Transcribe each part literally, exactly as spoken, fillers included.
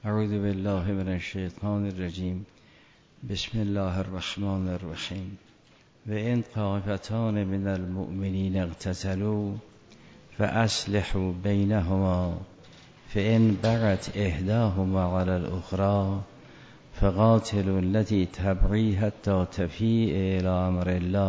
اعوذ بالله من الشیطان الرجیم. بسم الله الرحمن الرحیم. و ان طائفتان من المؤمنین اقتتلوا فاصلحوا بینهما فان بغت احداهما علی الاخری فقاتلوا التي تبغي حتى تفیء الی امر الله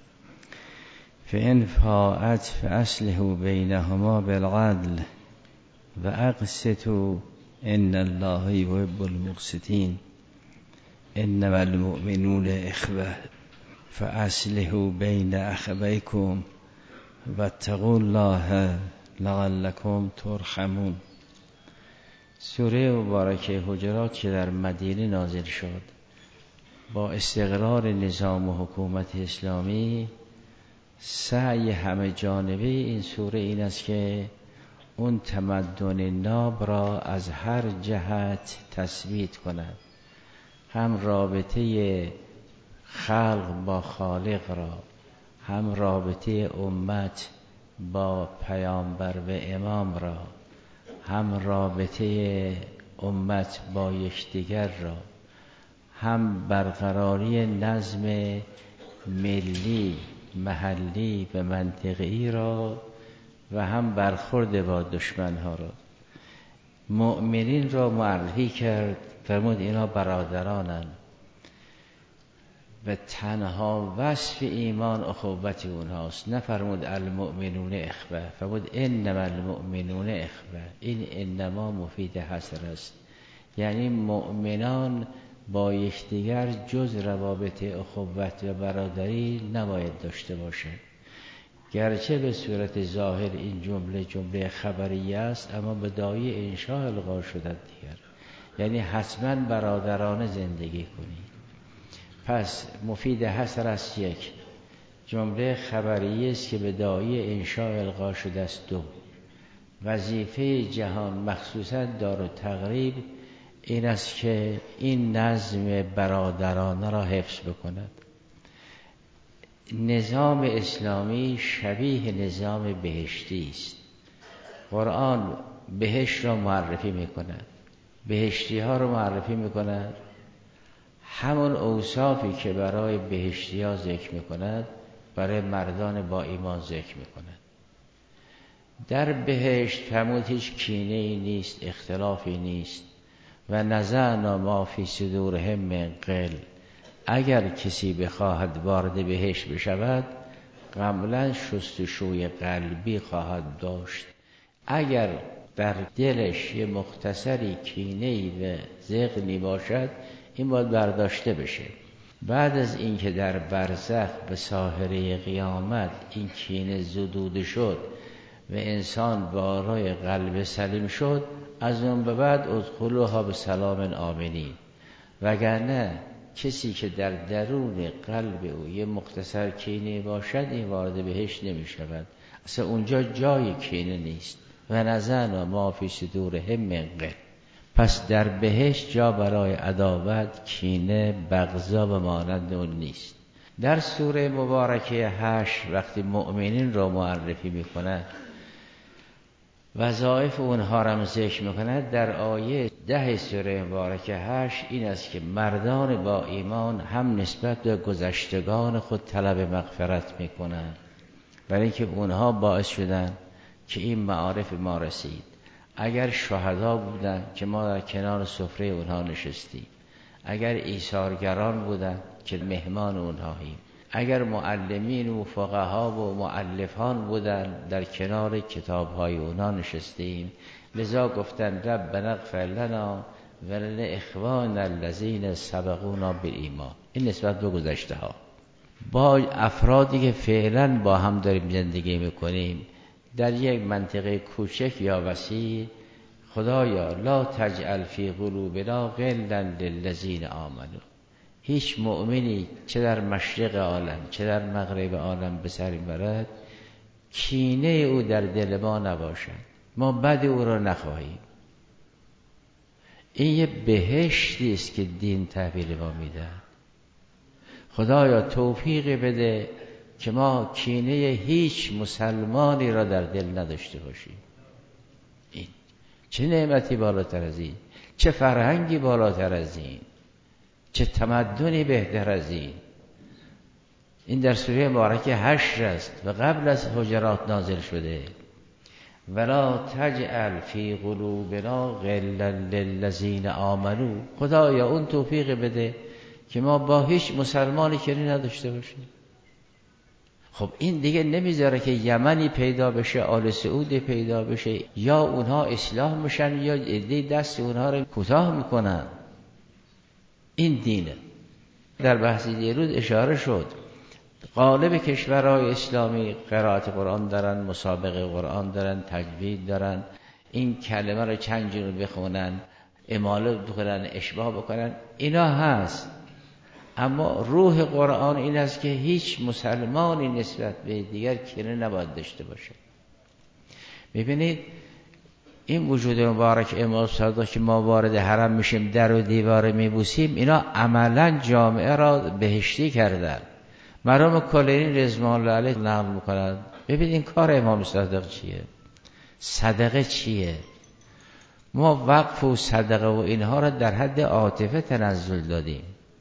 فان فاءت فاصلحوا بینهما بالعدل و اقسطوا ان الله یحب المقسطین. انما المؤمنون اخوة فاصلحوا بین اخویکم واتقوا الله لعلکم ترحمون. سوره مبارکه حجرات که در مدینه نازل شد، با استقرار نظام و حکومت اسلامی، سعی همه جانبه این سوره این است که اون تمدن ناب را از هر جهت تثبیت کند، هم رابطه خلق با خالق را، هم رابطه امت با پیامبر و امام را، هم رابطه امت با یکدیگر را، هم برقراری نظم ملی، محلی و منطقه‌ای را، و هم برخورد با دشمنها را. مؤمنین را معرفی کرد، فرمود اینا برادرانند و تنها وصف ایمان اخوت اونهاست. نفرمود المؤمنون اخوة، فرمود انما المؤمنون اخوة. این انما مفید حصر است، یعنی مؤمنان با یکدیگر جز روابط اخوت و برادری نباید داشته باشند. گرچه به صورت ظاهر این جمله جمله خبریه است، اما به داعی انشاء الغا شدند دیگر، یعنی حتما برادرانه زندگی کنید. پس مفید حصر است. یک جمله خبریه است که به داعی انشاء الغا شده است. دو وظیفه جهان مخصوصا دار و تقریب این است که این نظم برادرانه را حفظ بکند. نظام اسلامی شبیه نظام بهشتی است. قرآن بهشت را معرفی میکند، بهشتی ها را معرفی میکند، همون اوصافی که برای بهشتی ها ذکر میکند برای مردان با ایمان ذکر میکند. در بهشت فرمود هیچ کینه ای نیست، اختلافی نیست. و نزعنا ما فی صدورهم من غل. اگر کسی بخواهد وارد بهشت بشود، قبلا شستشوی قلبی خواهد داشت. اگر در دلش یه مختصری کینه‌ای و زغنی باشد، این باید برداشته بشه. بعد از اینکه در برزخ به ساحره قیامت این کینه زدوده شد و انسان دارای قلب سلیم شد، از اون به بعد ادخلوها به سلام آمنین. وگرنه کسی که در درون قلب او یه مختصر کینه باشد، این وارد بهشت نمی شود. اصلا اونجا جای کینه نیست. و نزعنا ما فی صدورهم من غل. پس در بهشت جا برای عداوت، کینه، بغضا و مانند اون نیست. در سوره مبارکه حشر وقتی مؤمنین را معرفی می کند، وظایف اونها را ذکر میکند، در آیه ده سوره مبارکه حشر این است که مردان با ایمان هم نسبت به گذشتگان خود طلب مغفرت میکنند، برای اینکه اونها باعث شدن که این معارف ما رسید. اگر شهدا بودن که ما در کنار سفره اونها نشستیم، اگر ایثارگران بودن که مهمان اونهاییم، اگر معلمین و فقها و مؤلفان بودن در کنار کتاب‌های اونا نشستیم. لذا گفتن ربنا اغفر لنا و لاخواننا الذین سبقونا بالایمان. این نسبت به گذشته ها. با افرادی که فعلا با هم داریم زندگی میکنیم در یک منطقه کوچک یا وسیع، خدایا لا تجعل فی قلوبنا غلا للذین آمنوا. هیچ مؤمنی چه در مشرق عالم چه در مغرب عالم به سر برد، کینه او در دل ما نباشد، ما بد او را نخواهیم. این یه بهشتی است که دین تحویل ما میده. خدایا توفیق بده که ما کینه هیچ مسلمانی را در دل نداشته باشیم. این چه نعمتی بالاتر از این؟ چه فرهنگی بالاتر از این، چه تمدنی بهتر از این. این در سوره مبارکه حشر است و قبل از حجرات نازل شده. ولا تجعل فی قلوبنا غلا للذین آمنوا. خدایا اون توفیق بده که ما با هیچ مسلمانی کنی نداشته باشیم. خب این دیگه نمیذاره که یمنی پیدا بشه، آل سعودی پیدا بشه، یا اونها اصلاح میشن یا عده دست اونها رو کوتاه میکنن. این دینه. در بحث دیروز اشاره شد غالب کشورهای اسلامی قرائت قرآن دارن، مسابقه قرآن دارن، تجوید دارن، این کلمه رو چند جور بخونن، اماله بکنن، اشباع بکنن، اینا هست. اما روح قرآن این است که هیچ مسلمانی نسبت به دیگر کینه نباید داشته باشه. ببینید این وجود مبارک امام صادق که ما وارد حرم میشیم در و دیوار میبوسیم، اینا عملا جامعه را بهشتی کردن. مرحوم کلینی رضوان الله علیه نقل میکنند ببینید این کار امام صادق چیه، صدقه چیه. ما وقف و صدقه و اینها را در حد عاطفه تنزل دادیم.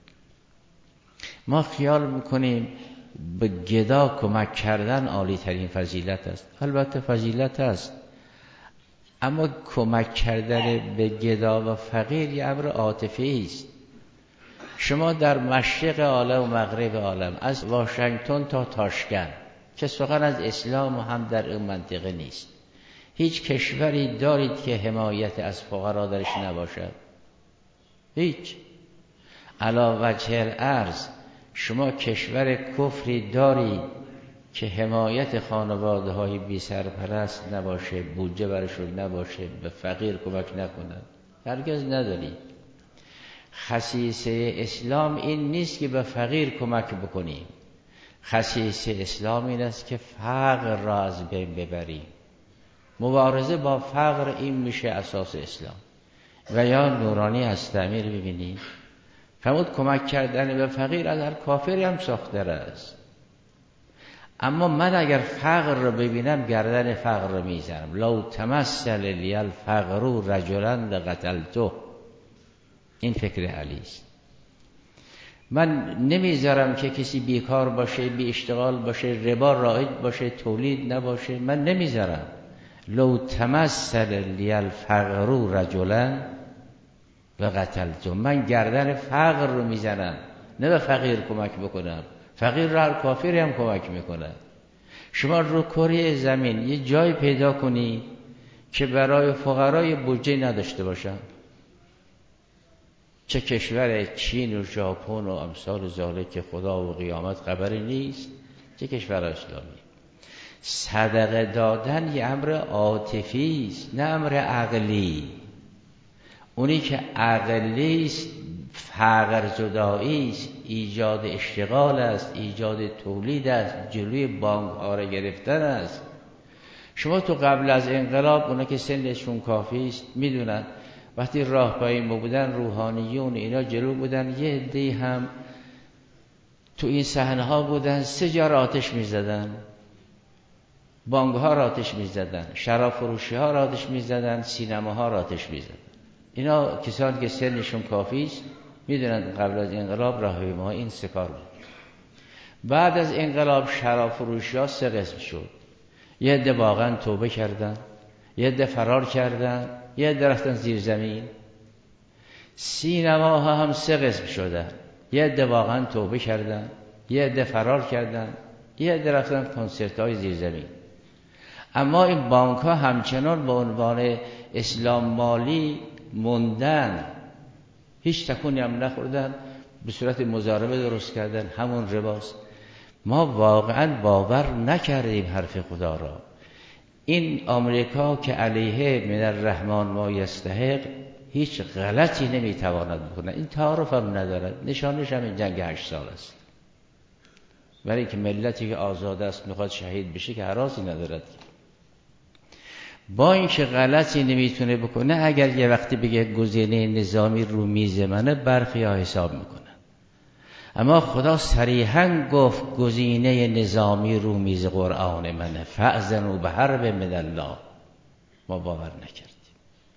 ما خیال میکنیم به گدا کمک کردن عالی ترین فضیلت است. البته فضیلت است، اما کمک کردن به گدا و فقیر یه امر عاطفی است. شما در مشرق عالم و مغرب عالم از واشنگتن تا تاشکند که سخن از اسلام هم در این منطقه نیست، هیچ کشوری دارید که حمایت از فقرا درش نباشد؟ هیچ. علی وجه الارض شما کشور کفری دارید که حمایت خانواده های بی سرپرست نباشه، بودجه برشون نباشه، به فقیر کمک نکنند؟ هرگز ندارید. خصیصه اسلام این نیست که به فقیر کمک بکنیم. خصیصه اسلام این است که فقر را از بین ببریم. مبارزه با فقر این میشه اساس اسلام. و یا نورانی هستمیر ببینید فرمود کمک کردن به فقیر از هر کافری هم ساختر است. اما من اگر فقر رو ببینم گردن فقر رو میزنم. لو تمثل لی الفقر رجلا لقتلته. این فکر علی است. من نمیذارم که کسی بیکار باشه، بی اشتغال باشه، ربا رایج باشه، تولید نباشه. من نمیذارم. لو تمثل لی الفقر رجلا لقتلته. من گردن فقر رو میزنم، نه به فقیر کمک بکنم. فقیر را هر کافری هم کمک میکنه. شما رو کره زمین یه جای پیدا کنی که برای فقرای بودجه نداشته باشن، چه کشور چین و ژاپن و امثال ذالک که خدا و قیامت خبری نیست، چه کشور اسلامی. صدقه دادن یه امر عاطفی است، نه امر عقلی. اونی که عقلی است فقر زدایی است، ایجاد اشتغال است، ایجاد تولید است، جلوی بانک ها را گرفتن است. شما تو قبل از انقلاب اونا که سنشون کافی است میدونن وقتی راه پایین بودن روحانیون اینا جلو بودن، یه عده‌ای هم تو این صحنه ها بودن، سه جا را آتش میزدن، بانک ها را آتش میزدن، شراب فروشی ها را آتش میزدن، سینما ها را آتش میزدن. اینا کسانی که سنشون کافی است میدونن قبل از انقلاب راهپیماها این سه کار بود. بعد از انقلاب شراب فروشی ها سه قسم شد. یه عده واقعا توبه کردن، یه عده فرار کردن، یه عده رفتن زیر زمین. سینما ها هم سه قسم شدن. یه عده واقعا توبه کردن، یه عده فرار کردن، یه عده رفتن کنسرت های زیر زمین. اما این بانک ها همچنان به عنوان اسلام مالی موندن، هیچ تکونی هم نخوردن، به صورت مضاربه درست کردن، همون رباست. ما واقعا باور نکردیم حرف خدا را. این آمریکا که علیه من الرحمن ما یستحق هیچ غلطی نمیتواند بکنه، این تعارف هم ندارد. نشانش هم این جنگ هشت سال است. برای که ملتی که آزاد است میخواد شهید بشه که هراسی ندارد. با اینکه غلطی نمیتونه بکنه، اگر یه وقتی بگه گزینه نظامی رو میز منه برخی ها حساب میکنه. اما خدا صریحاً گفت گزینه نظامی رو میز قرآن منه، فأذنوا بحرب من الله. ما باور نکردیم.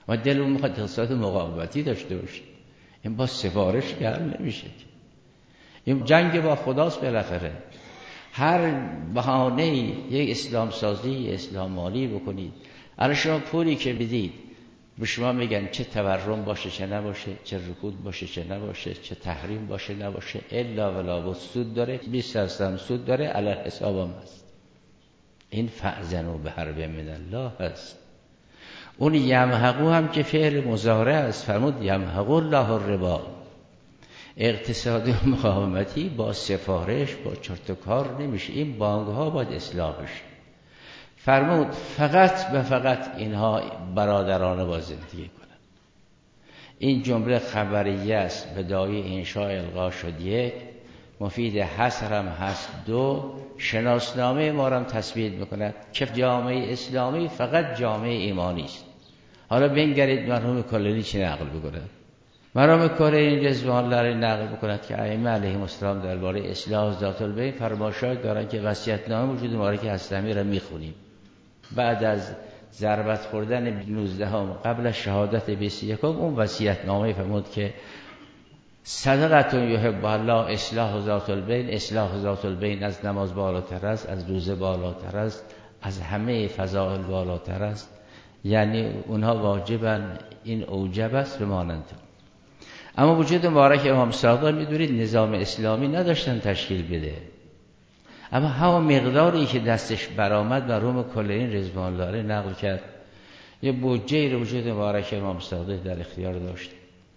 ما دلمون میخواد اقتصاد مقاومتی داشته باشیم. این با سفارش که حل نمیشه. این جنگ با خداست بالاخره. هر بهانه یک اسلام سازی، اسلام مالی بکنید. الان شما پولی که بدید به شما میگن چه تورم باشه چه نباشه، چه رکود باشه چه نباشه، چه تحریم باشه نباشه، الا ولا بود سود داره، بیست درصد سود داره، علی حسابم هست. این فأذنوا بحرب من الله هست. اون یمحقو هم که فعل مضارع است، فرمود یمحقو الله الربا. اقتصاد مقاومتی با سفارش با چرت و کار نمیشه. این بانک ها باید اصلاح بشه. فرمود فقط و فقط اینها برادرانه با زندگی کنن. این جمله خبریه است، بدایه انشاء القا شد یک، مفید حصر هم هست دو، شناسنامه ما هم تثبیت میکند که جامعه اسلامی فقط جامعه ایمانی است. حالا بنگرید مرحوم کلینی چی نقل بکنه. مرحوم کلینی رضوان الله نقل بکند که ائمه علیهم السلام درباره اصلاح ذات البین فرمایشات دارن که وصیت‌نامه وجود مبارک هستمی را میخونیم. بعد از ضربت خوردن نوزدهم قبل از شهادت بیست و یکم اون وصیت‌نامه فرمود که صدقتون یحب الله اصلاح ذات البین. اصلاح ذات البین از نماز بالاتر است، از روزه بالاتر است، از همه فضائل بالاتر است. یعنی اونها واجبن، این اوجب است به مانند. اما وجود مبارک امام صادق میدونید نظام اسلامی نداشتن تشکیل بده، اما همون مقداری که دستش برآمد مرحوم کلینی رضوان الله نقل کرد یه بودجه رو وجود مبارک امام صادق در اختیار داشت.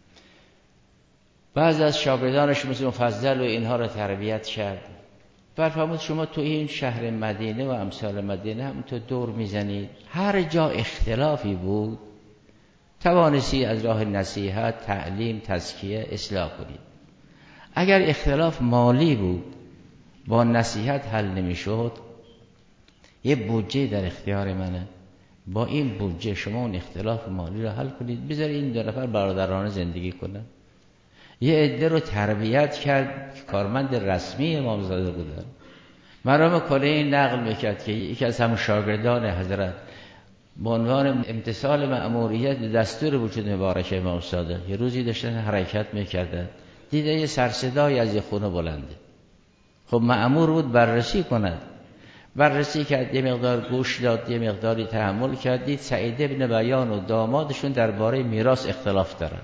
بعضی از شاگردانش مثل مفضل و اینها رو تربیت کرد. فرمود شما تو این شهر مدینه و امثال مدینه هم تو دور میزنید، هر جا اختلافی بود توانستی از راه نصیحت، تعلیم، تزکیه اصلاح کنید. اگر اختلاف مالی بود با نصیحت حل نمیشد، یه بودجه در اختیار منه، با این بودجه شما اون اختلاف مالی رو حل کنید، بذارید این دو نفر برادرانه زندگی کنن. یه عده رو تربیت کرد که کارمند رسمی امام زاده بودن. مرحوم کلینی نقل میکرد که یکی از همون شاگردان حضرت به عنوان امتثال مأموریت دستور وجود مبارک امام صادق یه روزی داشتن حرکت میکردن، دیده یه سرصدایی از یه خونه بلنده. خب مأمور بود بررسی کند، بررسی کرد، یه مقدار گوش داد، یه مقداری تحمل کرد، دید سعید ابن بیان و دامادشون درباره میراث اختلاف دارن.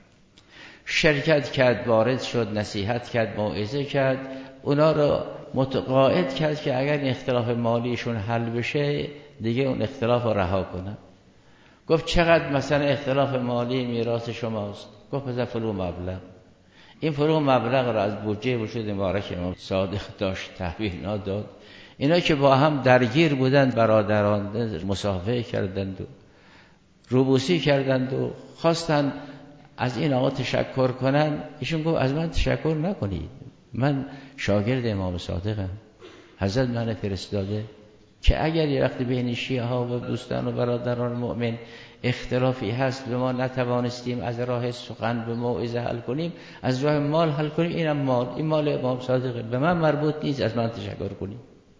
شرکت کرد، وارد شد، نصیحت کرد، موعظه کرد، اونا رو متقاعد کرد که اگر این اختلاف مالیشون حل بشه دیگه اون اختلاف رو رها کنن. گفت چقدر مثلا اختلاف مالی میراث شماست؟ گفت مثلا فلو مبلغ. این فلو مبلغ رو از بودجه وجود مبارک امام صادق داشت تحویل داد. اینا که با هم درگیر بودند برادران مصافحه کردند و روبوسی کردند و خواستند از این آقا تشکر کنن. ایشون گفت از من تشکر نکنید، من شاگرد امام صادقم، حضرت من فرستاده که اگر یه وقت بین شیعه ها و دوستان و برادران مؤمن اختلافی هست و ما نتوانستیم از راه سخن به موعظه حل کنیم، از راه مال حل کنیم، اینم مال، این مال امام صادقه، به من مربوط نیست، از من تشکر کنیم.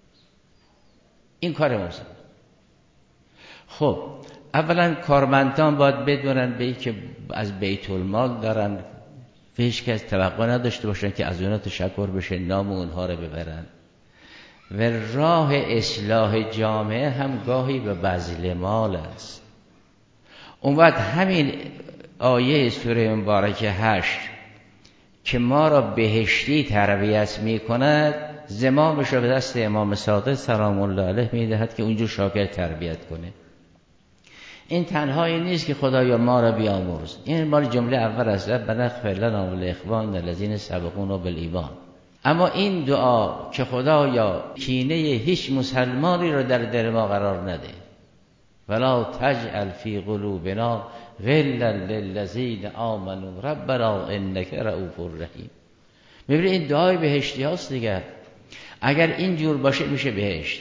این کار امام صادق. خب اولا کارمندان باید بدونن به این که از بیت المال دارن، هیچ کس توقع نداشته باشن که از اونها تشکر بشه، نام اونها رو ببرن. و راه اصلاح جامعه هم گاهی به بذل مال است. اون وقت همین آیه سوره مبارکه هشت که ما را بهشتی تربیت می کند، زمامش را به دست امام صادق سلام الله علیه می دهد که اونجور شاگرد تربیت کنه. این تنهایی نیست که خدایا ما را بیامرز، این مال جمله اول است، ربنا اغفر لنا ولاخواننا الذین سبقونا بالایمان. اما این دعا که خدایا کینه هیچ مسلمانی را در دل ما قرار نده، ولا تجعل فی قلوبنا غلا للذین آمنوا ربنا انک رؤوف رحیم. میبینید این دعای بهشتی هاست دیگر. اگر این جور باشه میشه بهشت.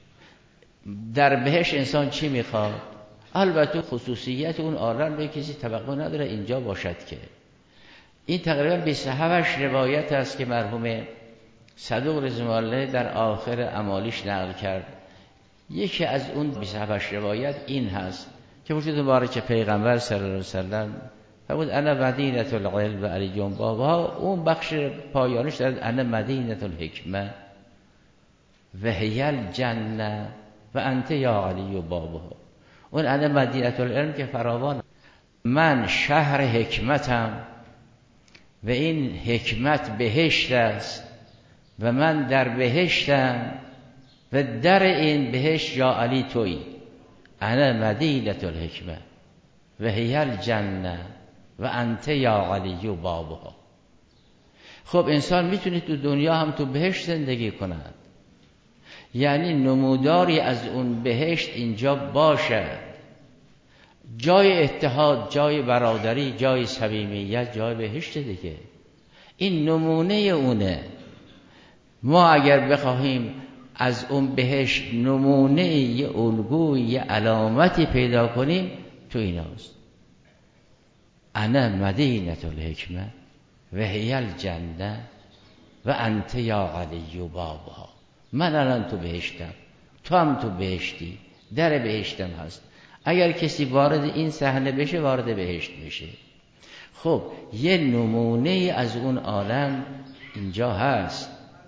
در بهشت انسان چی میخواد؟ البته خصوصیت اون عالم به کسی توقع نداره اینجا باشد که. این تقریبا بیست و هفت روایت است که مرحوم صدوق رضوان الله در آخر اعمالیش نقل کرد. یکی از اون بیست و هفت روایت این هست که وجود مبارک پیغمبر صلی الله علیه وسلم فرمود انا مدینه العلم و علی بابها. اون بخش پایانش دارد انا مدینه الحکمه و هی الجنه و انت یا علی و بابها. اون انا مدینه العلم که فراوان، من شهر حکمتم و این حکمت بهشت است و من در بهشتم و در این بهشت یا علی تویی. انا مدینه الحکمه و هی الجنه و انت یا علی و بابها. خب انسان میتونه تو دنیا هم تو بهشت زندگی کند، یعنی نموداری از اون بهشت اینجا باشد، جای اتحاد، جای برادری، جای صمیمیت، جای بهشت دیگه. این نمونه اونه. ما اگر بخواهیم از اون بهشت نمونه، یه الگوی، یه علامتی پیدا کنیم، تو ایناست. انا مدینه الحکمه و هی الجنه و انت یا علی و بابها. من الان تو بهشتم، تو هم تو بهشتی، در بهشتم هست. اگر کسی وارد این صحنه بشه وارد بهشت میشه. خب یه نمونه از اون عالم اینجا هست.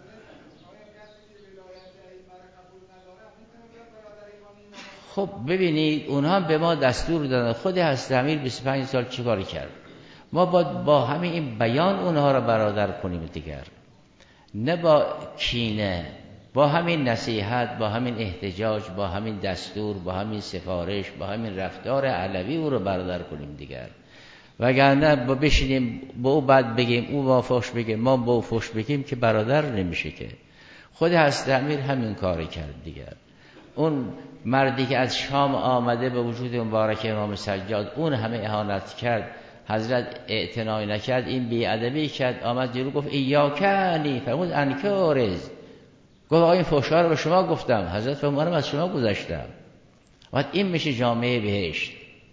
خب ببینید اونها به ما دستور دادن. خود حضرت امیر بیست و پنج سال چیکار کرد؟ ما باید با همین این بیان اونها را برادر کنیم دیگر، نه با کینه، با همین نصیحت، با همین احتجاج، با همین دستور، با همین سفارش، با همین رفتار علوی او رو برادر کنیم دیگر. وگرنه با بشینیم با او بعد بگیم او با فحش بگیم ما با او فحش بگیم که برادر نمیشه که. خود حضرت امیر همین کار کرد دیگر. اون مردی که از شام آمده به وجود مبارک امام سجاد اون همه اهانت کرد، حضرت اعتنایی نکرد، این بی‌ادبی کرد، آمد جلو گفت ایاکنی، فرمود انکارز، گفت آقا این فحشا رو به شما گفتم. حضرت فرمود از شما گذشتم. وقت این میشه جامعه بهشت.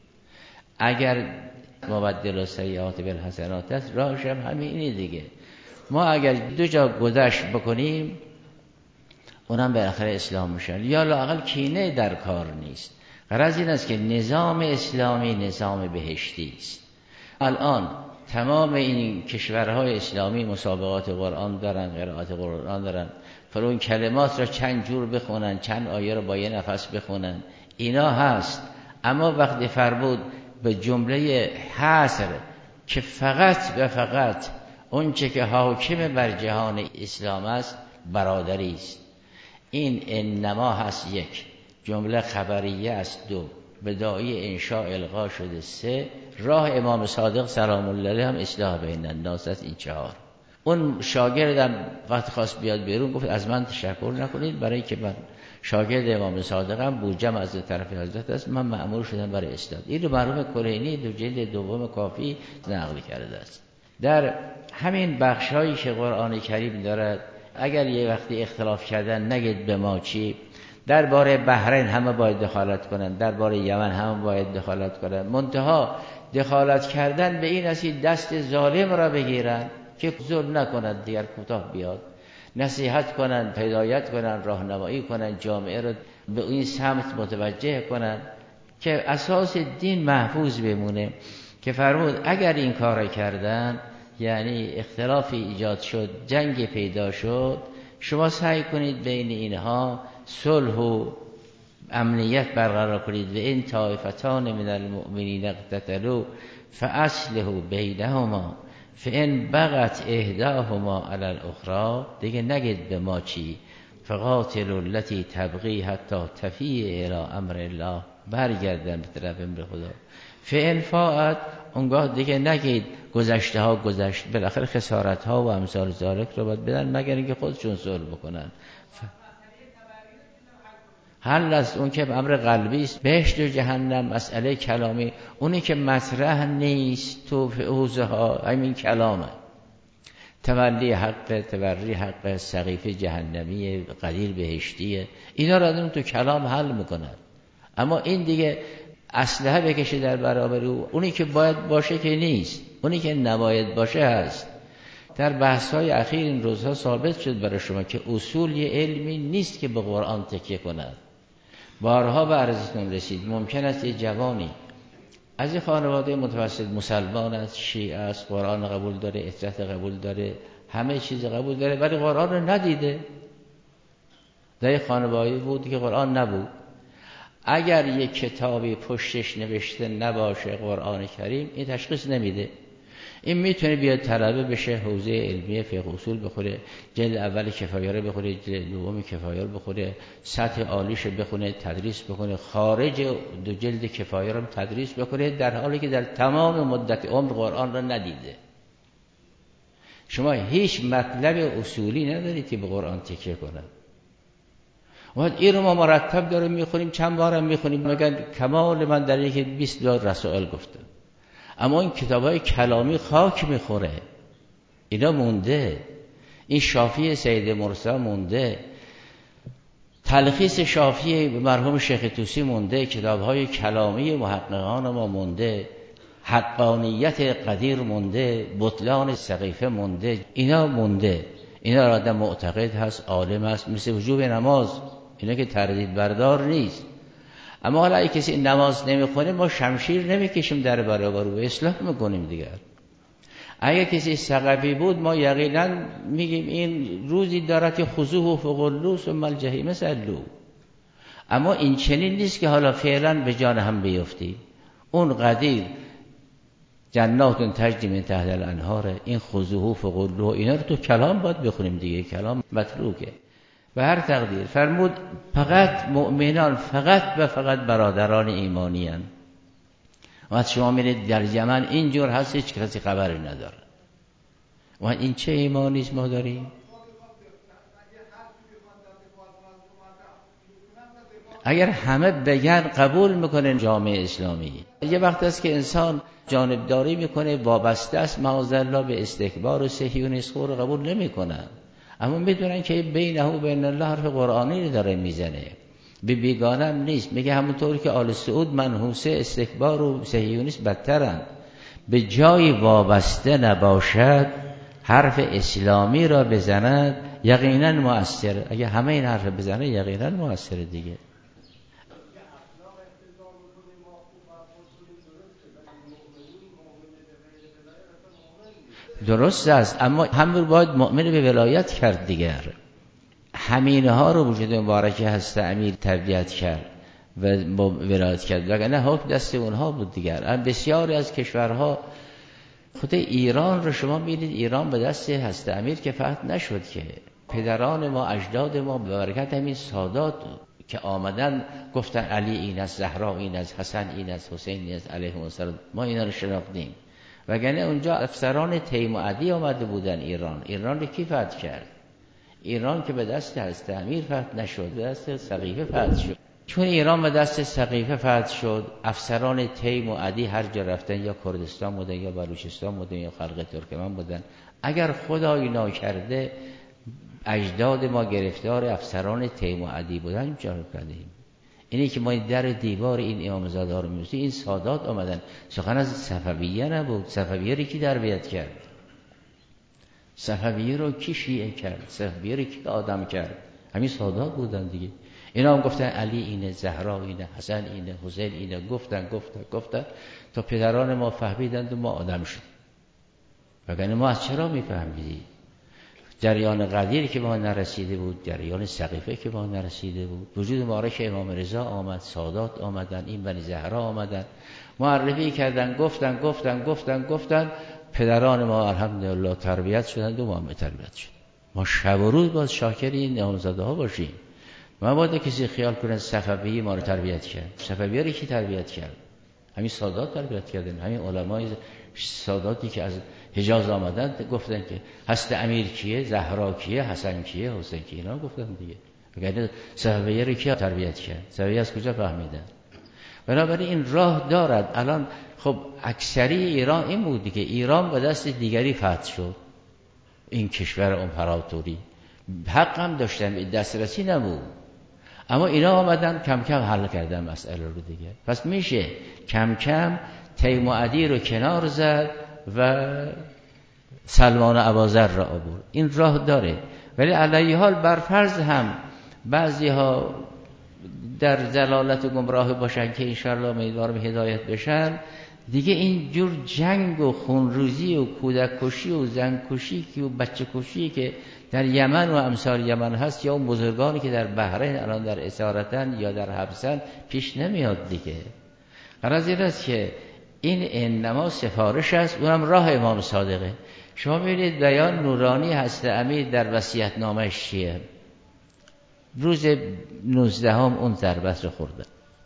اگر مبدل السیئات بالحسنات است، راهش هم همینه دیگه. ما اگر دو جا گذشت بکنیم اونم بالاخره اسلام میشن، یا لااقل کینه در کار نیست. غرض این است که نظام اسلامی نظام بهشتی است. الان تمام این کشورهای اسلامی مسابقات قرآن دارن، قرائت قرآن دارن، پر اون کلمات را چند جور بخونن، چند آیه را با یه نفس بخونن، اینا هست. اما وقتی فرمود به جمله حصر که فقط و فقط اون چه که حاکم بر جهان اسلام است برادری است، این انما هست یک، جمله خبریه است دو، بداعی انشاء القا شده سه، راه امام صادق سلام الله علیه هم اصلاح بین الناس است این چهار. اون شاگردم وقت خواست بیاد بیرون گفت از من تشکر نکنید، برای که من شاگرد امام صادقم، بوجم از طرف حضرت است، من مأمور شدم برای اسلام. این رو مرحوم کلینی دو جلد دوم کافی نقل کرده است. در همین بخش‌هایی که قرآن کریم دارد، اگر یه وقتی اختلاف کردن نگید به ما چی، درباره بحرین همه باید دخالت کنن، درباره یمن همه باید دخالت کنن، منتها دخالت کردن به این است دست ظالم را بگیرن که ظلم نکنند دیگر کوتاه بیاد، نصیحت کنن، هدایت کنن، راهنمایی کنن، جامعه را به این سمت متوجه کنن که اساس دین محفوظ بمونه. که فرمود اگر این کار کردن، یعنی اختلافی ایجاد شد، جنگ پیدا شد، شما سعی کنید بین اینها صلح و امنیت برقرار کنید. و این طائفتان من المؤمنین اقتتلوا فاصلحوا بینهما فان بغت احداهما علی الاخری، دیگه نگید به ما چی، فقاتلوا التي تبغي حتی تفیء الی امر الله، برگردن به طرف امر خدا. فان فاءت، اونگاه دیگه نگید گذشته ها گذشت، بالاخره خسارت ها و امثال ذالک رو باید بدن مگر اینکه خودشون صلح بکنن. ف... حل است اون که امر قلبی است. بهشت و جهنم مسئله کلامی، اونی که مطرح نیست تو حوزه ها همین کلامه. تولی حق، تبری حق، سقیفه جهنمی، قدیر بهشتیه، اینا را آدم تو کلام حل میکنن. اما این دیگه اسلحه بکشه در برابر او، اونی که باید باشه که نیست، اونی که نباید باشه هست. در بحث‌های اخیر این روزها ثابت شد برای شما که اصول یه علمی نیست که به قرآن تکیه کند، بارها به عرضتون رسید، ممکن است یه جوانی از یه خانواده متوسط مسلمان است، شیعه است، قرآن قبول داره، عترت قبول داره، همه چیز قبول داره، ولی قرآن رو ندیده. در یه خانواده بود که قرآن نبود. اگر یک کتابی پشتش نوشته نباشه قرآن کریم، این تشخیص نمیده. این میتونه بیاد طلبه بشه، حوزه علمیه فقه اصول بخوره، جلد اول کفایه رو بخوره، جلد دوم کفایه رو بخوره، سطح عالیش بخونه، تدریس بکنه، خارج دو جلد کفایه رو تدریس بکنه، در حالی که در تمام مدت عمر قرآن رو ندیده. شما هیچ مطلب اصولی ندارید که به قرآن تکیه کنه. وقت این رو ما مرتب داریم میخونیم، چند بارم میخونیم، مگر کمال من در اینه که بیست بار رسائل گفتم. اما این کتاب‌های کلامی خاک میخوره، اینا مونده. این شافعی سید مرتضی مونده، تلخیص شافعی مرحوم شیخ طوسی مونده، کتاب‌های کلامی محققان ما مونده، حقانیت قدیر مونده، بطلان سقیفه مونده، اینا مونده. اینا را آدم معتقد هست، عالم هست، مثل وجوب نماز، اینا که تردید بردار نیست. اما حالا اگه کسی نماز نمیخونه، ما شمشیر نمیکشیم در برابر او، اصلاح میکنیم دیگر. اگه کسی ثقفی بود، ما یقینا میگیم این روزی دارد که خذوه فغلوه ثم الجحیم صلوه. اما این چنین نیست که حالا فعلا به جان هم بیفتیم. اون قدیر جنات تجری من تحت الانهار، این خذوه فغلوه، اینا رو تو کلام باید بخونیم دیگه، کلام متروکه. به هر تقدیر فرمود فقط مؤمنان فقط و فقط برادران ایمانی هستند. وقت شما میرید در یمن اینجور هست، هیچ کسی خبری نداره. و این چه ایمانی است ما داریم؟ اگر همه بگن قبول میکنن جامعه اسلامی. یه وقت است که انسان جانبداری میکنه، وابسته است معاذالله به استکبار و صهیونیسم رو قبول نمیکنن. اما میدونن که بینه و بین الله حرف قرآنی رو داره میزنه، به بیگانه هم نیست. میگه همونطور که آل سعود منحوسه استکبار و صهیونیسم بدترن. به جای وابسته نباشد، حرف اسلامی را بزند، یقینا مؤثر. اگه همه این حرف بزنه یقینا مؤثر دیگه. درست است، اما هم باید مؤمن به ولایت کرد دیگر. همینه ها رو وجود مبارک هست امیر تربیت کرد و ولایت کرد، وگرنه حکم دست اونها بود دیگر. بسیاری از کشورها، خود ایران رو شما می‌بینید، ایران به دست هست امیر که فتح نشد که. پدران ما، اجداد ما به برکت همین سادات که آمدن گفتن علی این است، زهرا این است، حسن این است، حسین این است علیهم السلام، ما اینا رو شناختیم. وگرنه اونجا افسران تیم و عدی آمده بودن ایران. ایران رو کی فتح کرد؟ ایران که به دست هست امیر فتح نشد، به دست سقیفه فتح شد. چون ایران به دست سقیفه فتح شد، افسران تیم و عدی هر جا رفتن، یا کردستان بودن، یا بلوچستان بودن، یا خلق ترکمن بودن. اگر خدای ناکرده اجداد ما گرفتار افسران تیم و عدی بودن، چه کردیم؟ اینی که ما در دیوار این امامزاده ها رو می‌بینیم. این سادات آمدن، سخن از صفویه نبود. صفویه رو کی تربیت کرد؟ صفویه رو کی شیعه کرد؟ صفویه رو کی آدم کرد؟ همین سادات بودن دیگه. اینا هم گفتن علی اینه، زهرا اینه، حسن اینه، حسین اینه، گفتن گفتن گفتن تا پدران ما فهمیدند و ما آدم شد. وگرنه ما از چرا میفهمیدیم؟ جریان قدیر که ما نرسیده بود، جریان سقیفه که ما نرسیده بود، وجود مبارک امام رضا آمد، سادات آمدن، این بنی زهرا آمدن، معرفی کردن، گفتن گفتن گفتن گفتن پدران ما الحمدلله تربیت شدند و ما هم تربیت شد. ما شب و روز باز شاکر این امامزاده ها باشیم. ما باید کسی خیال کنه صفوی ما رو تربیت کرد. صفوی رو کی تربیت کرد؟ همین سادات تربیت کردن. همین علمای ساداتی که از حجاز آمدن گفتن که هست امیر کیه، زهرا کیه، حسن کیه، حسین کیه، اینا گفتن دیگه. اگر صفوی رو کی تربیت کرد؟ صفوی از کجا فهمیدن؟ بنابراین این راه دارد. الان خب اکثری ایران این بود دیگه. ایران به دست دیگری فتح شد، این کشور امپراتوری. حق هم داشتن، دسترسی نبود. اما اینا آمدن کم کم حل کردن مسئله رو دیگه. پس میشه کم کم تیم و عدی رو کنار زد و سلمان و اباذر را آورد. این راه داره. ولی علیه حال بر فرض هم بعضی ها در ضلالت و گمراه باشن که انشاءالله امیدوارم هدایت بشن، دیگه این جور جنگ و خونریزی و کودک کشی و زن کشی و بچه کشی که در یمن و امثال یمن هست، یا اون بزرگانی که در بحرین الان در اسارتن یا در حبسن، پیش نمیاد دیگه. غرض این است که این انما سفارش است، اونم راه امام صادقه. شما ببینید بیان نورانی هست امیر در وصیت نامش چیه؟ روز نوزدهم اون ضربت رو خورده،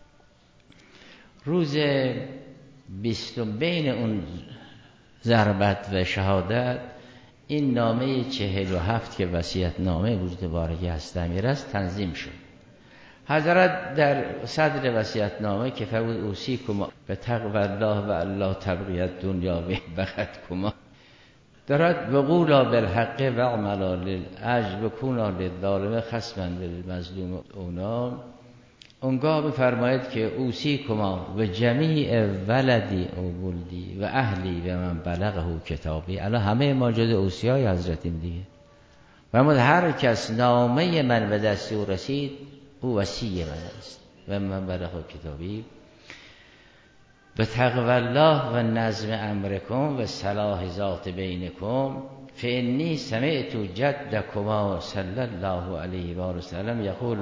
روز بیستم بین اون ضربت و شهادت این نامه چهل و هفت که وصیت نامه وجود بارگی هست امیر است تنظیم شد. حضرت در صدر وصیت نامه که فرمود اوصیکم به تقوی الله و الله تبغیت دنیا و بخت کما، دارد وقولا بالحق و اعملا للعجب و کونا للظالم خصما للمظلوم اونا. اونگاه بفرماید که اوصیکما و جمیع ولدی او ولدی و اهلی و من بلغه کتابی. الان همه ما جز اوصیای حضرتیم دیگه. فرمود هر کس نامه من به دست او رسید او وصی من است و من بلغه کتابی. به تقوی الله و نظم امرکم و صلاح ذات بینکم فانی سمعت جدکما صلی الله علیه و سلم یقول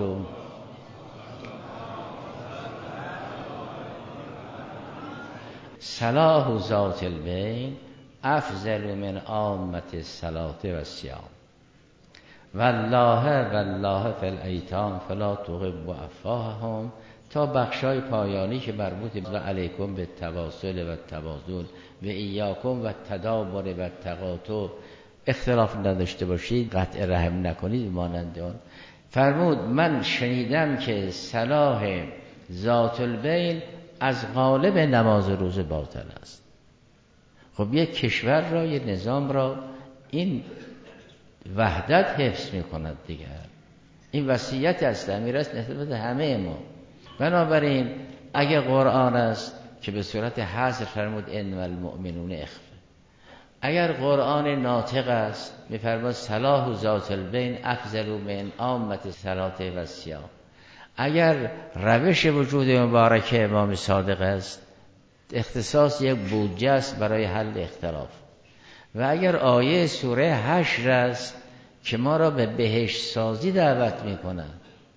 صلاح ذات البین افضل من عامة الصلاة و الصیام والله والله فی الایتام فلا تغب افواههم، تا بخشای پایانی که مربوط به علیکم به تواصل و تبادل و ایاکم و تدابر و تقاطع اختلاف نداشته باشید، قطع رحم نکنید مانند آن. فرمود من شنیدم که صلاح ذات البین از قالب نماز روز باطل است. خب یک کشور را، یک نظام را این وحدت حفظ می کند دیگر. این وصیت است امیر است نسبت همه ما. بنابراین اگه قرآن است که به صورت حذف فرمود ان المؤمنون اخوه، اگر قرآن ناطق است میفرماد صلاح ذات البین افضل من عامة الصلاة و الصیام، اگر روش وجود مبارک امام صادق است اختصاص یک بودجه است برای حل اختلاف، و اگر آیه سوره حشر است که ما را به بهشت سازی دعوت میکنند.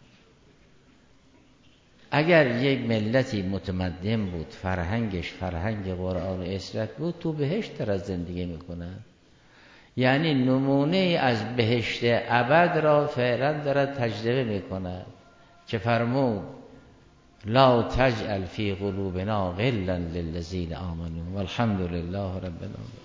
اگر یک ملتی متمدن بود، فرهنگش فرهنگ قرآن و اسلام بود، تو بهشت دارد زندگی میکنند. یعنی نمونه از بهشت ابد را فعلا دارد تجربه میکند که فرمود لا تجعل فی قلوبنا غلا للذین آمنوا والحمد لله رب العالمین.